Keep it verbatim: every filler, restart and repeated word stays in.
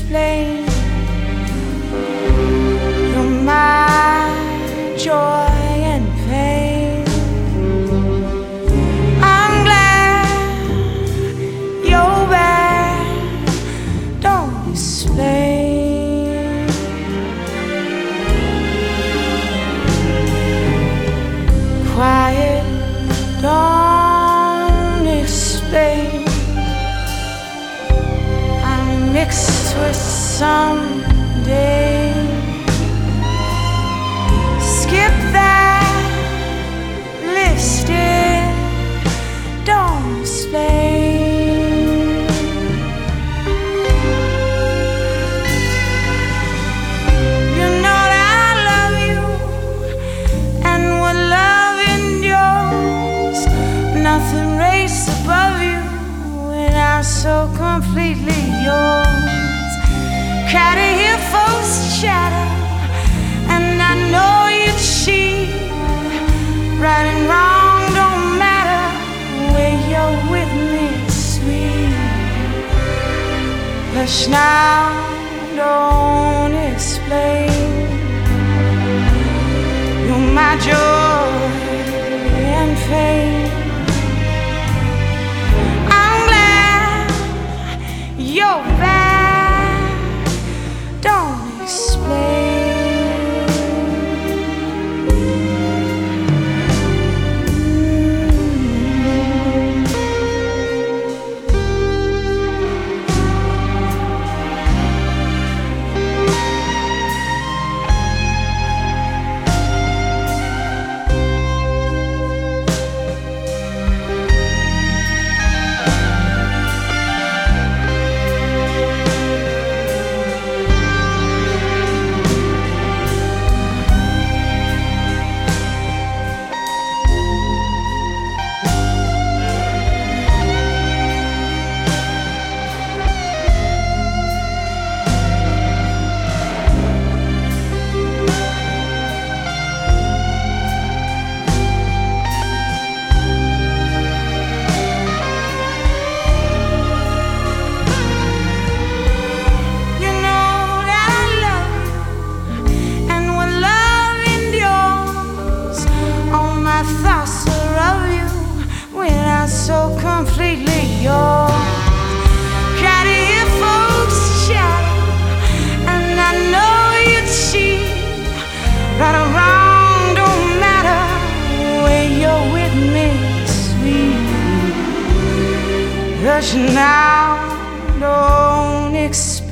explain. You're my joy and pain. I'm glad you're back. Don't explain. Quiet, don't explain. I'm mixed with someday. Skip that lipstick, don't explain. You know that I love you, and what love endures, nothing raised above you, and I'm so completely yours. Crowded here, folks chatter, and I know you cheat. Right and wrong don't matter when you're with me, sweet. Hush now, don't explain. You're my joy and pain. I'm glad you're back. Don't explain. Thoughts are of you when I'm so completely yours. Crowded here, folks chatter, and I know you cheat. Right or wrong don't matter when you're with me, sweet. Rush now, don't expect.